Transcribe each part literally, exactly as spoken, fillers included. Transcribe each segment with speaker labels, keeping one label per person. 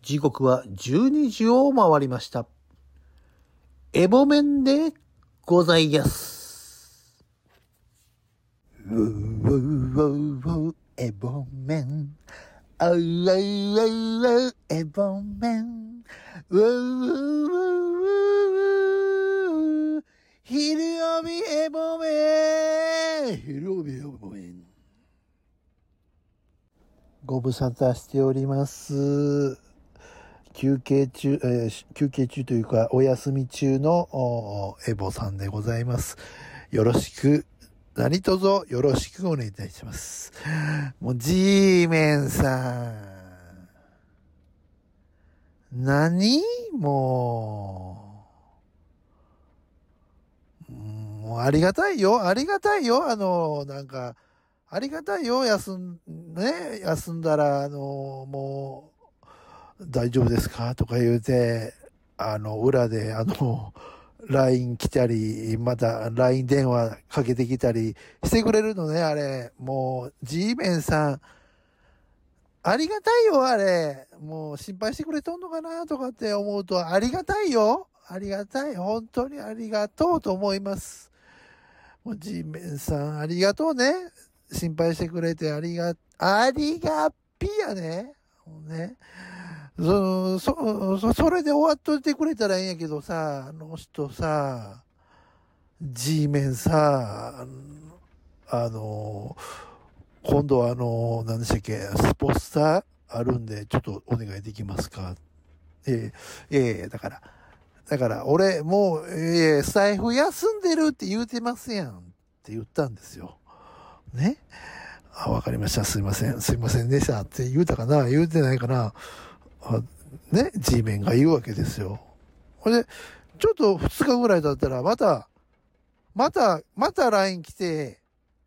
Speaker 1: 時刻はじゅうにじを回りました。エボメンでございやす。ウォウォウォウォウエボメン。あうあうあうあうエボメン。ウォウウォウウォウ昼帯エボメン。昼帯エボメン。ご無沙汰しております。休憩中、えー、休憩中というかお休み中のエボさんでございます。よろしく、何卒よろしくお願いいたします。もう G メンさん。何もう、もうありがたいよ、ありがたいよ、あの、なんか、ありがたいよ、休ん、ね、休んだら、あの、もう、大丈夫ですかとか言うて、あの、裏で、あの、ライン 来たり、また ライン 電話かけてきたりしてくれるのね、あれ。もう、G メンさん、ありがたいよ、あれ。もう、心配してくれとんのかなとかって思うと、ありがたいよ。ありがたい。本当にありがとうと思います。もう G メンさん、ありがとうね。心配してくれて、ありが、ありがっぴやね。もうね。そ、そ、そ、それで終わっといてくれたらいいんやけどさ、あの人さ、G メンさ、あの、今度はあの、何でしたっけ、スポスターあるんで、ちょっとお願いできますか。ええ、ええ、だから、だから俺もう、ええ、財布休んでるって言うてますやんって言ったんですよ。ね。あ、わかりました。すいません。すいませんでしたって言うたかな言うてないかなあね、G メンが言うわけですよ。これで、ちょっとふつかぐらい経ったら、また、また、また ライン 来て、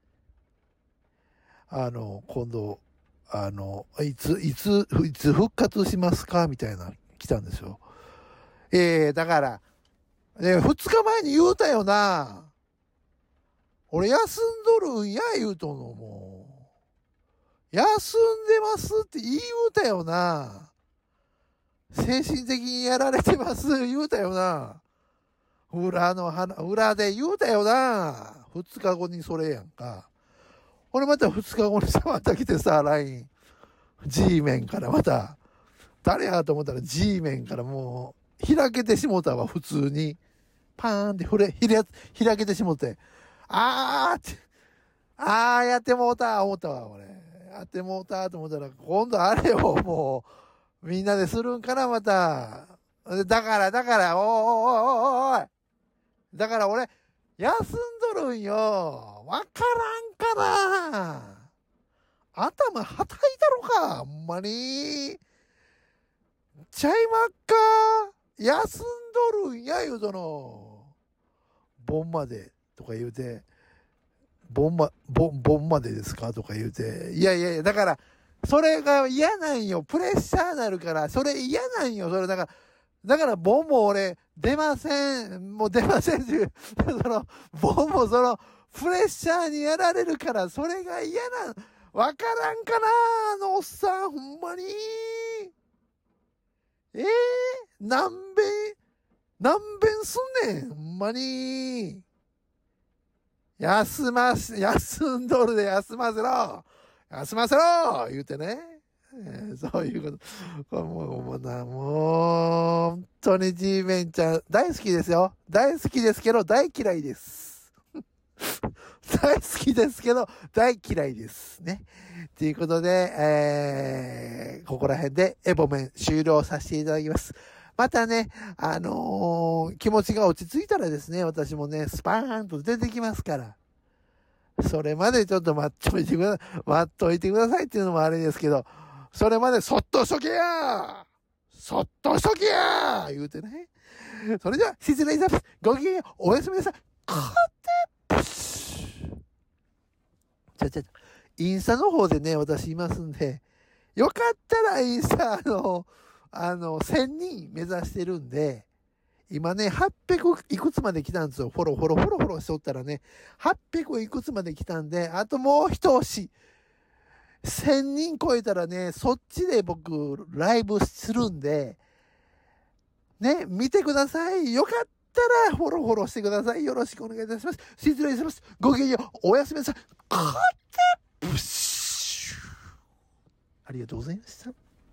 Speaker 1: あの、今度、あの、いつ、いつ、いつ復活しますかみたいな、来たんですよ。ええー、だから、えー、ふつかまえに言うたよな。俺休んどるんや、言うとんの、もう。休んでますって言うたよな。精神的にやられてます、言うたよな。裏の花、裏で言うたよな。二日後にそれやんか。俺また二日後にさ、また来てさ、ライン。G メンからまた、誰やと思ったら G メンからもう、開けてしもたわ、普通に。パーンってふれ、ひれ、開けてしもて。あーって、あーやってもうた、思ったわ、俺。やってもうた、と思ったら、今度あれをもう、みんなでするんかな、また。だから、だから、おーおーおーおーおい。だから俺、休んどるんよ。わからんから。頭はたいたろか。ほんまに。ちゃいまっか。休んどるんや、言うとの。盆まで、とか言うて。盆ま、盆、盆までですかとか言うて。いやいやいや、だから、それが嫌なんよ。プレッシャーなるから、それ嫌なんよ。それだから、だから、ボンも俺、出ません。もう出ませんっていう、その、ボンもその、プレッシャーにやられるから、それが嫌な、わからんかなあのおっさん、ほんまに。ええー、何遍、何遍すんねん、ほんまに。休まし、休んどるで休ませろ休ませろ言うてね。えー、そういうこと。もう、もうな、もう、本当に G メンちゃん、大好きですよ。大好きですけど、大嫌いです。大好きですけど、大嫌いです。ね。ということで、えー、ここら辺でエボメン終了させていただきます。またね、あのー、気持ちが落ち着いたらですね、私もね、スパーンと出てきますから。それまでちょっと待っといてください。待っといてくださいっていうのもあれですけど、それまでそっとしとけやそっとしとけや言うてね。それでは、失礼いたします。ごきげんよう。おやすみなさい。かてぷしちゃちゃちゃ。インスタの方でね、私いますんで、よかったらインスタ、あの、あの、せんにん目指してるんで、今ね、はっぴゃくいくつまで来たんですよ。フォロー、フォロー、フォロー、フォローしとったらね、はっぴゃくいくつまで来たんで、あともう一押し。 せんにん超えたらね、そっちで僕ライブするんで、ね、見てください。よかったらフォローフォローしてください。よろしくお願いいたします。失礼します。ごきげんよう。おやすみなさい。コテプシュ。ありがとうございました。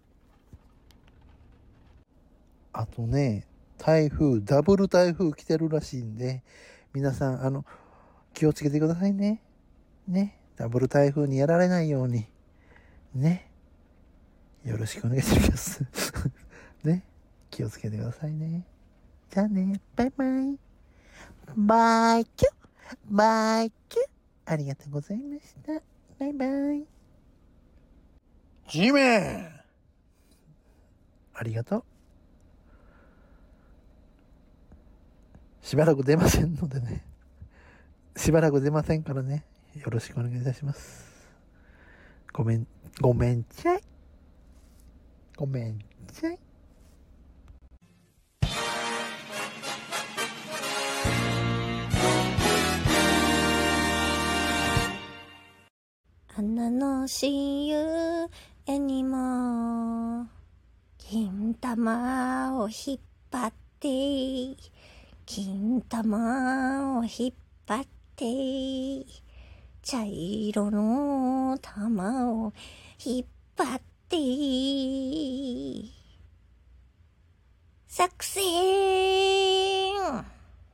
Speaker 1: あとね、台風、ダブル台風来てるらしいんで、皆さん、あの、気をつけてくださいね。ね。ダブル台風にやられないように。ね。よろしくお願いします。ね。気をつけてくださいね。じゃあね。バイバイ。バイキュッ。バイキュッ。ありがとうございました。バイバイ。G メン。ありがとう。しばらく出ませんのでね。しばらく出ませんからね。よろしくお願いいたします。ごめん、ごめんちゃい。ごめんちゃい。
Speaker 2: 花のしゆえにも金玉を引っ張って金玉を引っ張って茶色の玉を引っ張って作戦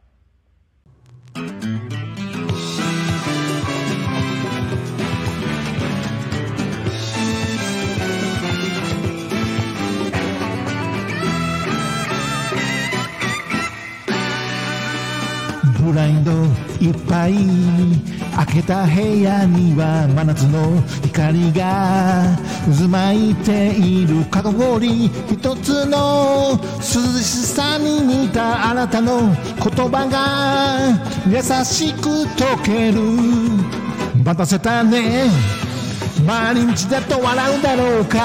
Speaker 3: ブラインドいっぱい開けた部屋には真夏の光が渦巻いているかご氷一つの涼しさに似たあなたの言葉が優しく溶ける待たせたね毎日だと笑うだろうか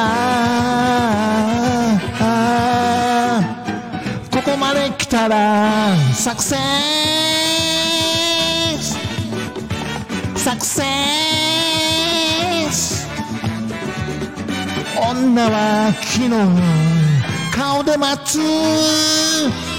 Speaker 3: ここまで来たら作戦サクセス女は昨日顔で待つ